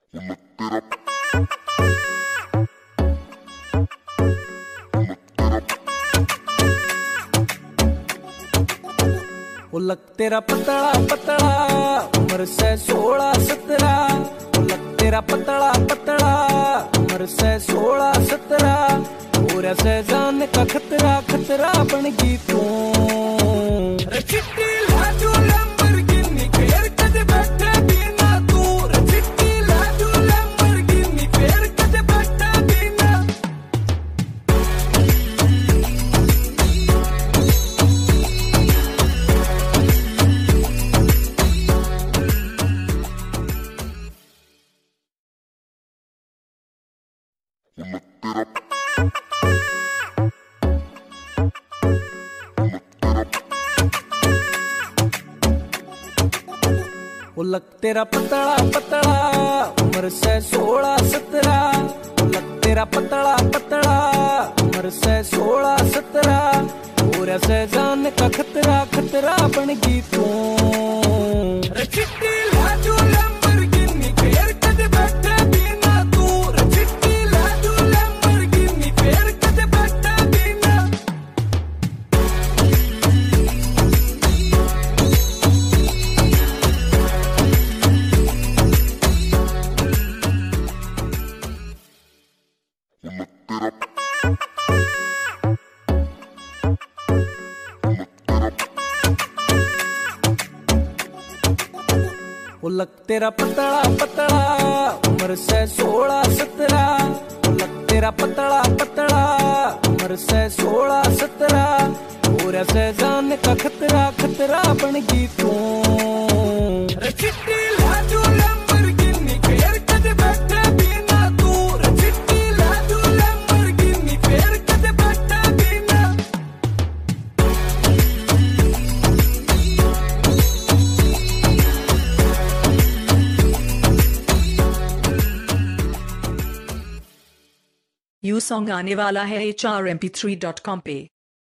वो लग तेरा पतला पतला उम्र से 16-17। वो लग तेरा पतला पतला उम्र से 16-17। पूरा से जान का खतरा खतरा बन गई तू। चिट्टी लाजू लैम्बोर्गिनी फेर कदे बैठे बिना तू। चिट्टी लाजू लैम्बोर्गिनी फेर कदे बैठे बिना। वो लग तेरा पतला पतला उम्र से 16-17। वो लग तेरा पतला पतला उम्र से 16-17। पूरा से जान का खतरा खतरा बन गई तू। चिट्टी लाजू लैम्बोर्गिनी फेर कदे बैठे बिना तू। चिट्टी लाजू लैम्बोर्गिनी फेर कदे बैठे बिना। वो लग तेरा पतला पतला उम्र से 16-17। वो लग तेरा पतला पतला उम्र से 16-17। पूरा से जान का खतरा खतरा बन गई तू। चिट्टी लाजू लैम्बोर्गिनी फेर कदे बैठे बिना तू। चिट्टी लाजू लैम्बोर्गिनी फेर कदे बैठे बिना। यू सॉन्ग आने वाला है HRMP3.com पे।